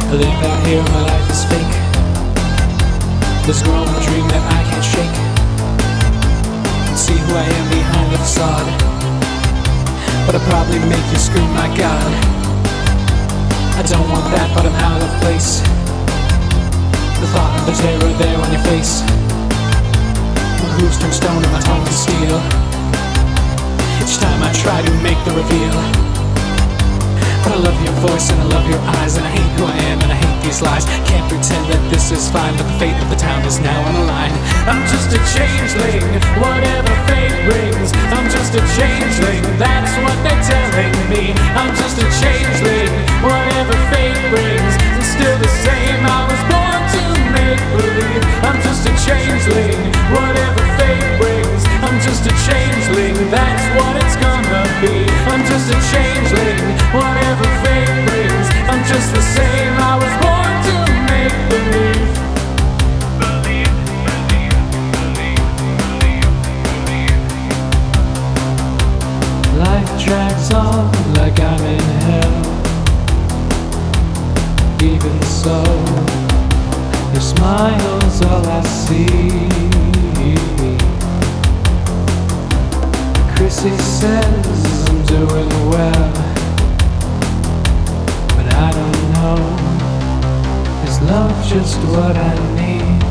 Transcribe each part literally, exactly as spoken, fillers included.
I live out here, my life is fake. There's growing a dream that I can't shake. Can see who I am behind the facade, but I probably make you scream, my God. I don't want that, but I'm out of place. The thought of the terror there on your face. My hooves turn stone and my tongue to steel. Each time I try to make the reveal. But I love your voice and I love your eyes, and I hate who I am and I hate these lies. Can't pretend that this is fine, but the fate of the town is now on the line. I'm just a changeling, whatever fate brings. I'm just a changeling, that's what they're telling me. I'm just a changeling, whatever fate brings. I'm still the same, I was born to make believe. I'm just a changeling, whatever fate brings. I'm just a changeling, that's what it's gonna be. I'm just a changeling, whatever fate brings. I'm just the same, I was born to make believe. Believe, believe, believe, believe, believe. Life drags on like I'm in hell. Even so, your smile's all I see. Chrissy says I'm doing well, but I don't know, is love just what I need?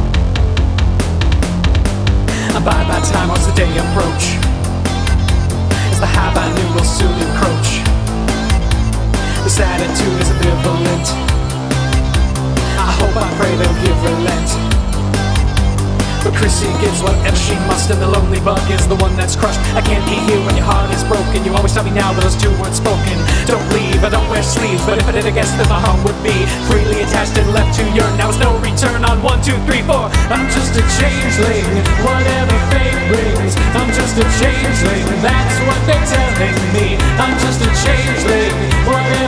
And by that time, once the day approach, as the have I knew will soon encroach. This attitude is ambivalent. I hope, I pray they'll give relent. But Chrissy gives whatever she must, and the lonely bug is the one that's crushed. I can't be here when your heart is broken. You always tell me now those two words spoken. Don't leave, I don't wear sleeves, but if I did, I guess that my home would be freely attached and left to yearn. Now it's no return on one, two, three, four. I'm just a changeling, whatever fate brings. I'm just a changeling, that's what they're telling me. I'm just a changeling, whatever